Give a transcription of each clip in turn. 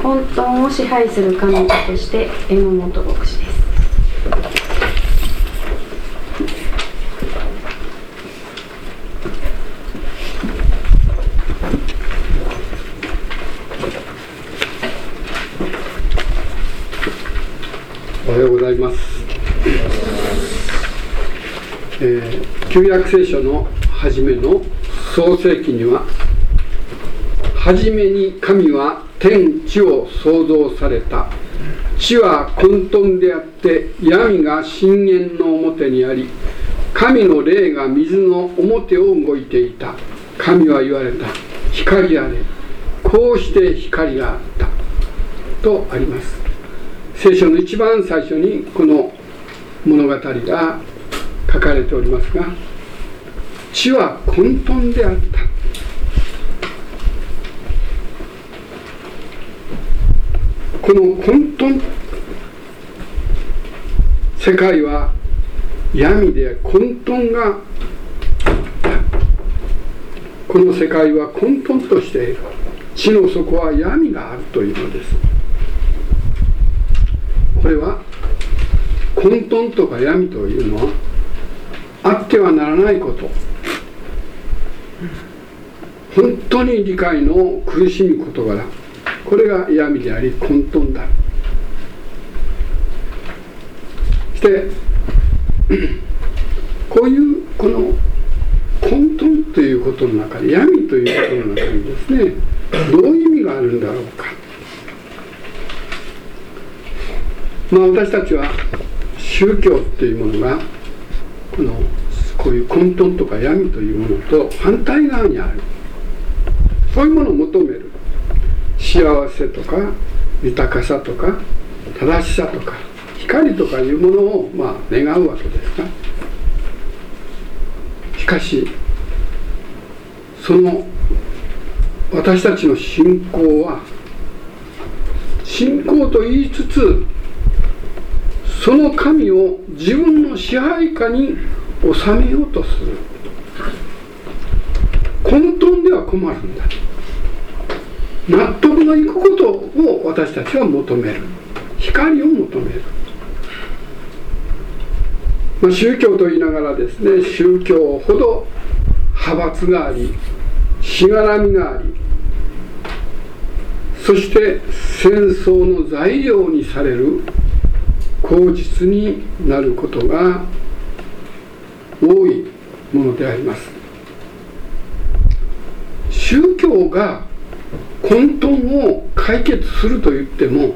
混沌を支配する神として榎本牧師です。 おはようございます。旧約聖書の初めの創世記には、初めに神は天地を創造された。地は混沌であって闇が深淵の表にあり、神の霊が水の表を動いていた。神は言われた。光あれ。こうして光があったとあります。聖書の一番最初にこの物語が書かれておりますが、地は混沌であった。この混沌、世界は闇で混沌があった。この世界は混沌としている。地の底は闇があるというのです。これは混沌とか闇というのはあってはならないこと、本当に理解の苦しむ事柄、これが闇であり混沌だ。そしてこういうこの混沌ということの中で、闇ということの中にですね、どういう意味があるんだろうか。私たちは宗教というものがこういう混沌とか闇というものと反対側にある、そういうものを求める。幸せとか豊かさとか正しさとか光とかいうものを願うわけですが、しかしその私たちの信仰は、信仰と言いつつその神を自分の支配下に収めようとする。混沌では困るんだ。納得のいくことを私たちは求める。光を求める。宗教と言いながらですね、宗教ほど派閥があり、しがらみがあり、そして戦争の材料にされる口実になることが多いものであります。宗教が混沌を解決すると言っても、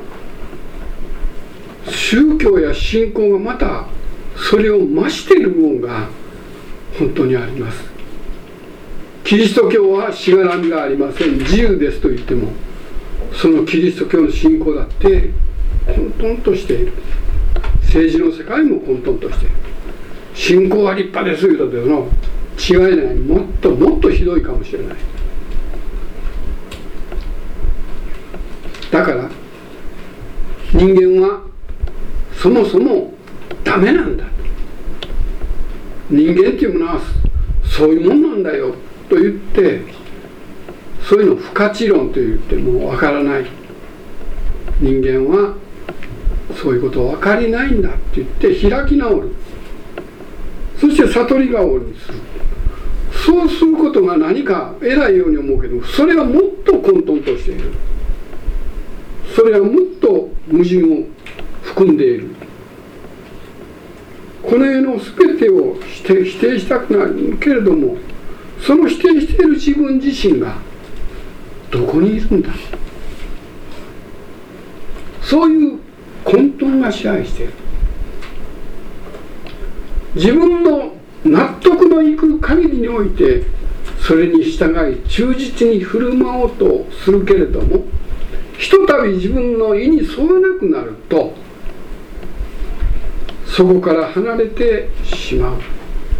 宗教や信仰がまたそれを増している部分が本当にあります。キリスト教はしがらみがありません、自由ですと言っても、そのキリスト教の信仰だって混沌としている。政治の世界も混沌としている。信仰は立派ですというの違いない。もっともっとひどいかもしれない。だから人間はそもそもダメなんだ。人間っていうものはそういうもんなんだよと言って、そういうのを不可知論と言ってもわからない。人間はそういうことを分かりないんだって言って開き直る。そして悟り顔にする。そうすることが何か偉いように思うけど、それはもっと混沌としている。それはもっと矛盾を含んでいる。この世の全てを否定したくなるけれども、その否定している自分自身がどこにいるんだ。そういう混沌が支配している。自分の納得のいく限りにおいてそれに従い忠実に振る舞おうとするけれども、ひとたび自分の意に沿わなくなるとそこから離れてしまう。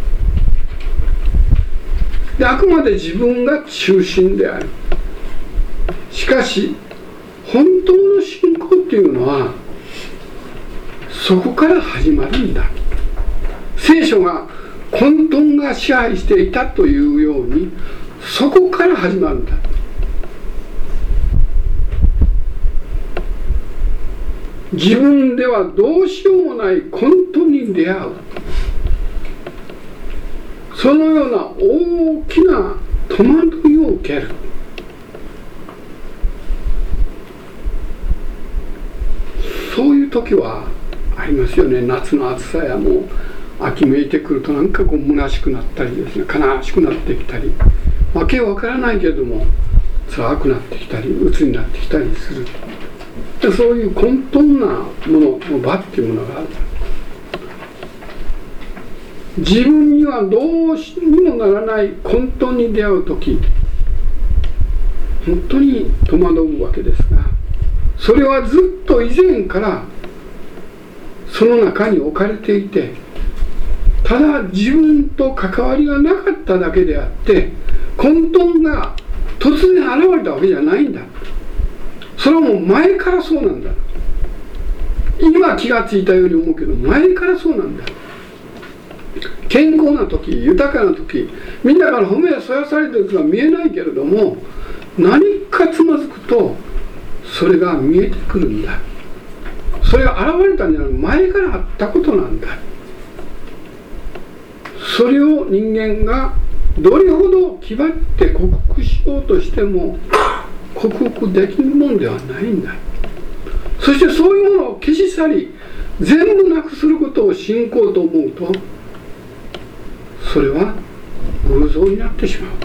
で、あくまで自分が中心である。しかし本当の信仰っていうのはそこから始まるんだ。聖書が混沌が支配していたというように、そこから始まるんだ。 自分ではどうしようもない混沌に出会う、そのような大きな戸惑いを受ける。そういう時はありますよね。夏の暑さやもう秋めいてくるとなんかこう虚しくなったりですね、悲しくなってきたり、わけわからないけれども辛くなってきたり鬱になってきたりする。でそういう混沌なものの場っていうものがある。自分にはどうにもならない混沌に出会う時、本当に戸惑うわけですが、それはずっと以前からその中に置かれていて、ただ自分と関わりがなかっただけであって、混沌が突然現れたわけじゃないんだ。それはもう前からそうなんだ。今気がついたように思うけど、前からそうなんだ。健康な時、豊かな時、みんなから褒めやそやされていることが見えないけれども、何かつまずくとそれが見えてくるんだ。それが現れたんじゃない、前からあったことなんだ。それを人間がどれほど気張って克服しようとしても克服できるもんではないんだ。そしてそういうものを消し去り全部なくすることを信仰と思うと、それは偶像になってしまう。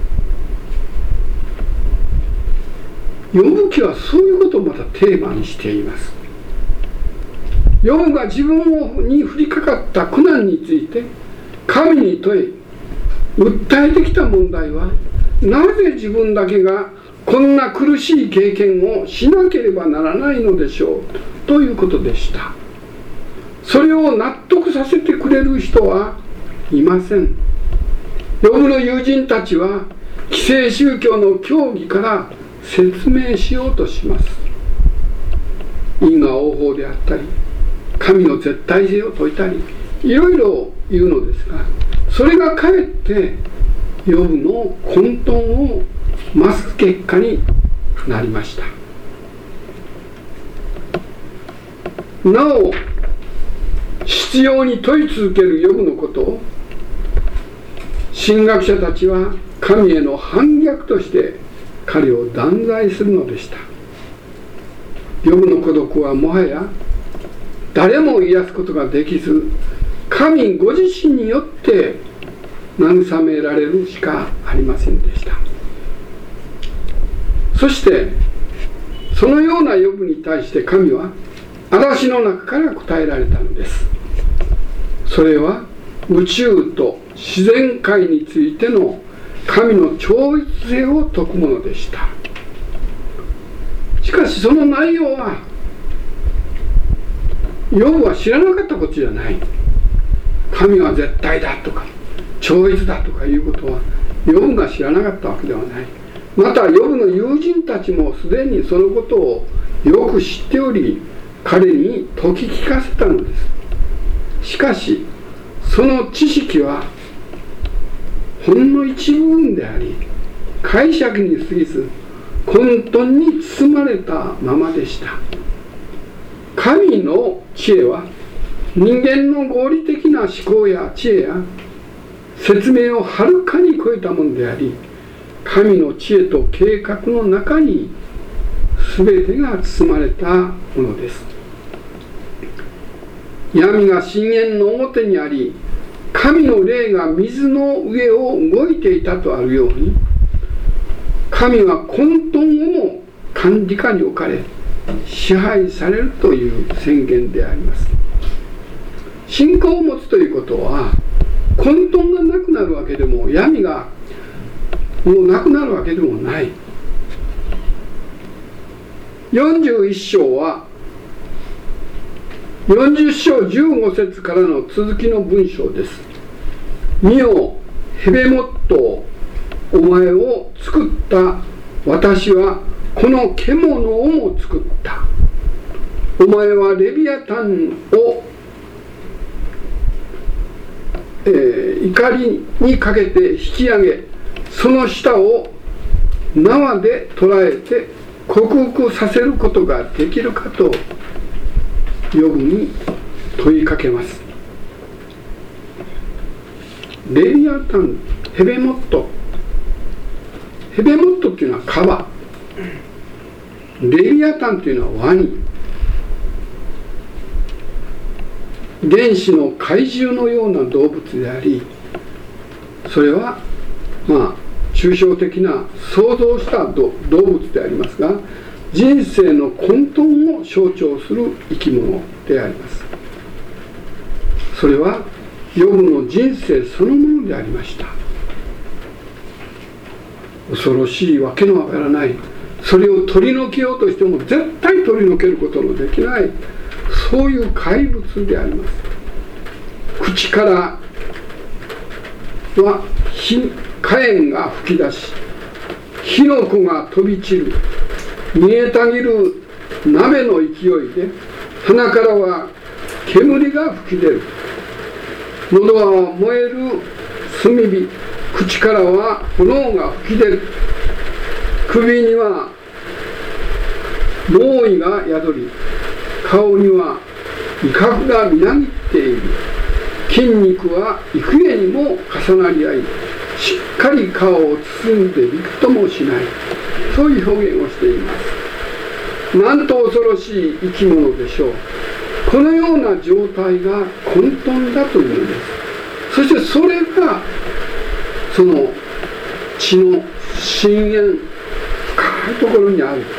ヨブ記はそういうことをまたテーマにしています。ヨブが自分に降りかかった苦難について神に問い訴えてきた問題は、なぜ自分だけがこんな苦しい経験をしなければならないのでしょうということでした。それを納得させてくれる人はいません。ヨブの友人たちは既成宗教の教義から説明しようとします。因果応報であったり神の絶対性を説いたりいろいろ言うのですが、それがかえってヨブの混沌を増す結果になりました。なお執拗に問い続けるヨブのことを神学者たちは神への反逆として彼を断罪するのでした。ヨブの孤独はもはや誰も癒すことができず、神ご自身によって慰められるしかありませんでした。そしてそのようなヨブに対して神は嵐の中から答えられたのです。それは宇宙と自然界についての神の超越性を説くものでした。しかしその内容はヨブは知らなかったことじゃない。神は絶対だとか超越だとかいうことはヨブが知らなかったわけではない。またヨブの友人たちもすでにそのことをよく知っており、彼に説き聞かせたのです。しかしその知識はほんの一部分であり、解釈に過ぎず混沌に包まれたままでした。神の知恵は人間の合理的な思考や知恵や説明をはるかに超えたものであり、神の知恵と計画の中に全てが包まれたものです。闇が深淵の表にあり、神の霊が水の上を動いていたとあるように、神は混沌をも管理下に置かれ支配されるという宣言であります。信仰を持つということは混沌がなくなるわけでも闇がもうなくなるわけでもない。41章は40章15節からの続きの文章です。見よ、ヘベモット、お前を作った私はこの獣をも作った。お前はレビアタンを、怒りにかけて引き上げ、その舌を縄で捕らえて克服させることができるかとヨブに問いかけます。レビアタン、ヘベモットっていうのはカバ、レビアタンというのはワニ、原始の怪獣のような動物であり、それは抽象的な想像した動物でありますが、人生の混沌を象徴する生き物であります。それはヨブの人生そのものでありました。恐ろしいわけのわからない、それを取り除けようとしても絶対取り除けることのできない、そういう怪物であります。口からは火炎が噴き出し、火の粉が飛び散る、煮えたぎる鍋の勢いで、鼻からは煙が吹き出る、喉は燃える炭火、口からは炎が吹き出る、首には猛威が宿り、顔には威嚇がみなぎっている、筋肉は幾重にも重なり合い、しっかり顔を包んでびくともしない、そういう表現をしています。なんと恐ろしい生き物でしょう。このような状態が混沌だというんです。そしてそれがその地の深淵、深いところにある。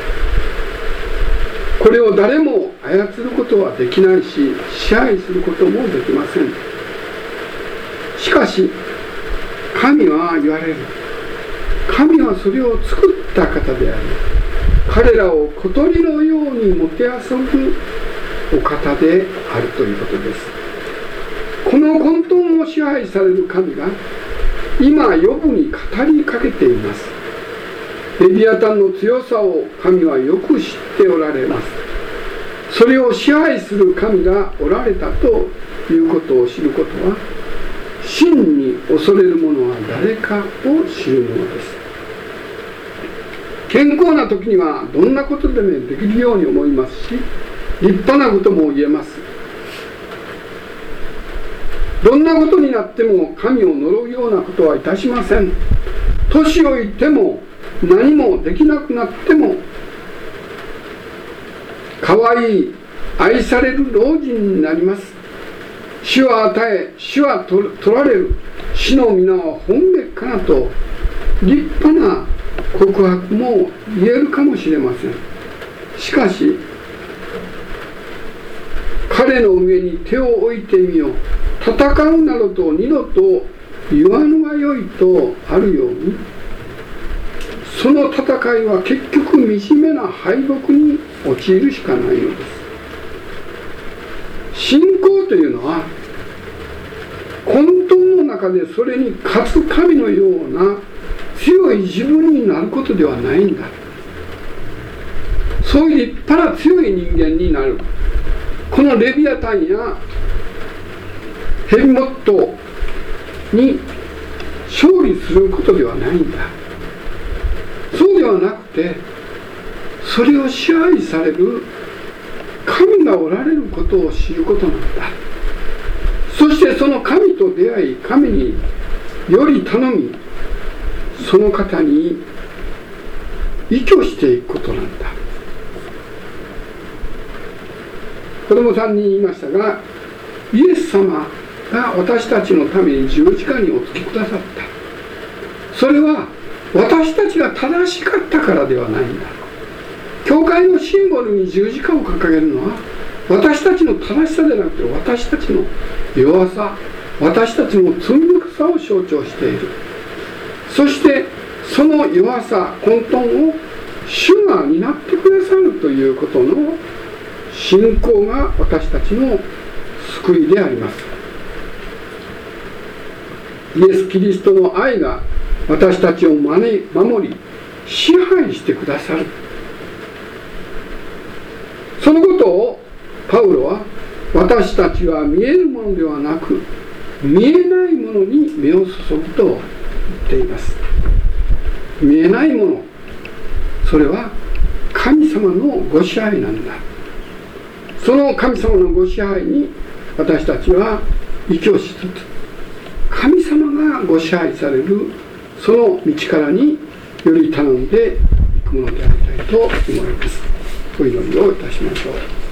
これを誰も操ることはできないし、支配することもできません。しかし神は言われる。神はそれを作った方であり、彼らを小鳥のようにもてあそぶお方であるということです。この混沌を支配される神が今ヨブに語りかけています。レビアタンの強さを神はよく知っておられます。それを支配する神がおられたということを知ることは、真に恐れる者は誰かを知るものです。健康な時にはどんなことでもできるように思いますし、立派なことも言えます。どんなことになっても神を呪うようなことはいたしません。年老いても何もできなくなっても、かわいい愛される老人になります。主は与え、主は取られる、主の皆は本別かなと立派な告白も言えるかもしれません。しかし彼の上に手を置いてみよう、戦うなどと二度と言わぬがよいとあるように、その戦いは結局惨めな敗北に陥るしかないのです。信仰というのは混沌の中でそれに勝つ神のような強い自分になることではないんだ。そういう立派な強い人間になる。このレビアタンやヘビモットに勝利することではないんだ。そうではなくて、それを支配される神がおられることを知ることなんだ。そしてその神と出会い、神により頼み、その方に依拠していくことなんだ。子供さんに言いましたが、イエス様が私たちのために十字架にお付きくださった。それは私たちが正しかったからではないんだ。教会のシンボルに十字架を掲げるのは私たちの正しさでなくて、私たちの弱さ、私たちの罪深さを象徴している。そしてその弱さ、混沌を主が担ってくださるということの信仰が私たちの救いであります。イエス・キリストの愛が私たちを守り支配してくださる。そのことをパウロは、私たちは見えるものではなく見えないものに目を注ぐと言っています。見えないもの、それは神様のご支配なんだ。 その神様のご支配に私たちは依拠しつつ、神様がご支配されるその道からにより頼んでいくものでありたいと思います。お祈りをいたしましょ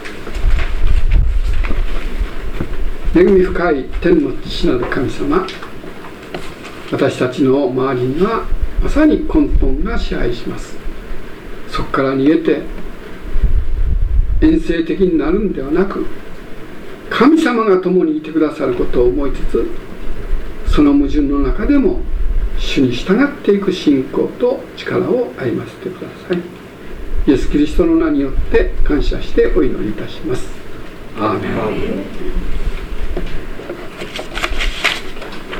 う。恵み深い天の父なる神様、私たちの周りにはまさに混沌が支配します。そこから逃げて遠征的になるんではなく、神様が共にいてくださることを思いつつ、その矛盾の中でも主に従っていく信仰と力を歩ませてください。イエス・キリストの名によって感謝してお祈りいたします。アーメン。